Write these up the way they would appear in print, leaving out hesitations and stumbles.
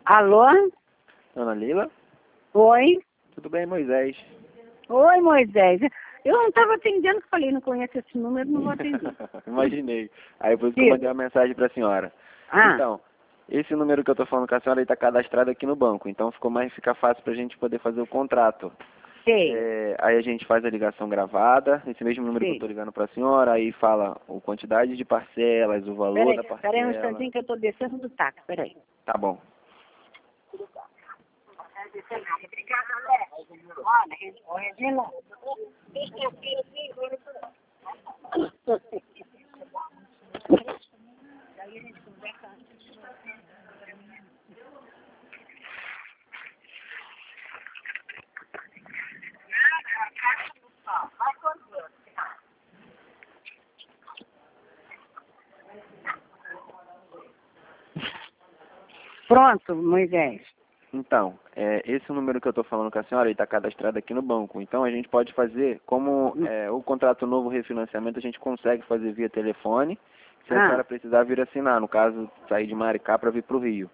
Alô? Ana Lila? Oi? Tudo bem, Moisés? Oi, Moisés. Eu não estava atendendo, falei, não conheço esse número, não vou atender. Imaginei. Aí por isso que eu mandei uma mensagem para a senhora. Então, esse número que eu estou falando com a senhora está cadastrado aqui no banco, então fica fácil para a gente poder fazer o contrato. Sei. Aí a gente faz a ligação gravada, esse mesmo número que eu estou ligando para a senhora, aí fala a quantidade de parcelas, o valor da parcela. Peraí um instantinho que eu estou descendo do táxi, peraí. Tá bom. Obrigada, André. Olha, Regina. Pronto, Moisés. Então, esse número que eu estou falando com a senhora está cadastrado aqui no banco. Então, a gente pode fazer, como o contrato novo refinanciamento, a gente consegue fazer via telefone, se a senhora precisar vir assinar, no caso, sair de Maricá para vir para o Rio.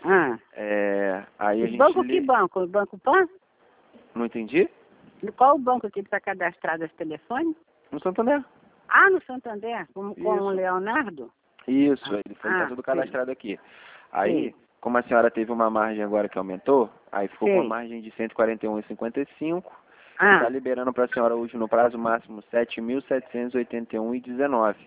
Aí a gente Que banco? O Banco Pan? Não entendi? Qual o banco que está cadastrado esse telefone? No Santander. Ah, no Santander, com o Leonardo? Isso, ele está tudo cadastrado aqui. Aí, como a senhora teve uma margem agora que aumentou, aí ficou com uma margem de 141,55. Está liberando para a senhora hoje no prazo máximo 7.781,19.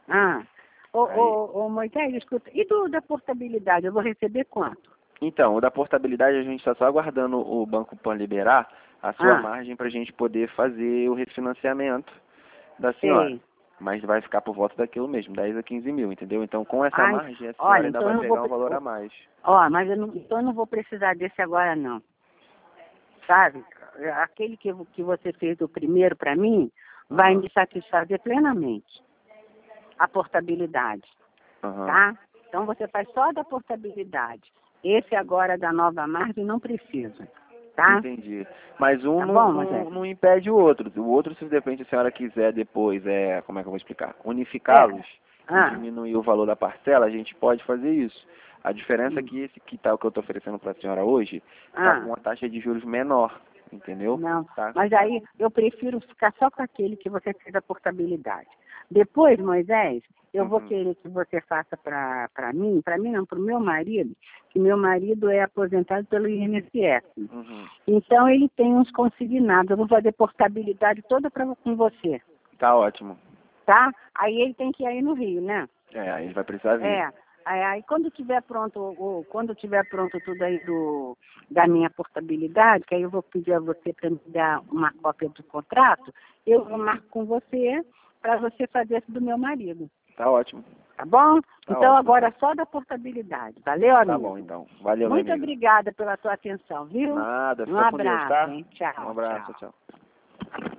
Ô, Moisés, escuta, e da portabilidade, eu vou receber quanto? Então, o da portabilidade a gente está só aguardando o Banco Pan liberar a sua margem para a gente poder fazer o refinanciamento da senhora. Mas vai ficar por volta daquilo mesmo, 10 a 15 mil, entendeu? Então, com essa margem, a senhora ainda vai pegar um valor a mais. Mas então eu não vou precisar desse agora, não. Sabe? Aquele que você fez do primeiro para mim, vai me satisfazer plenamente. A portabilidade. Tá? Então, você faz só da portabilidade. Esse agora da nova margem não precisa. Tá? Entendi. Mas não impede o outro. O outro, se de repente a senhora quiser depois, como é que eu vou explicar? Unificá-los e diminuir o valor da parcela, a gente pode fazer isso. A diferença é que esse que eu estou oferecendo para a senhora hoje, está com uma taxa de juros menor, entendeu? Não, mas aí eu prefiro ficar só com aquele que você fez a portabilidade. Depois, Moisés, eu vou querer que você faça para mim não, para o meu marido, que meu marido é aposentado pelo INSS. Então ele tem uns consignados, eu vou fazer portabilidade toda com você. Tá ótimo. Tá? Aí ele tem que ir aí no Rio, né? Aí ele vai precisar vir. Aí quando tiver pronto tudo aí da minha portabilidade, que aí eu vou pedir a você para me dar uma cópia do contrato, eu vou marcar com você para você fazer isso do meu marido. Tá ótimo. Tá bom? Então ótimo. agora só da portabilidade. Valeu, amigo? Tá bom, então. Valeu, Muito obrigada pela tua atenção, viu? Nada, Um abraço, hein? Tchau. Um abraço, tchau.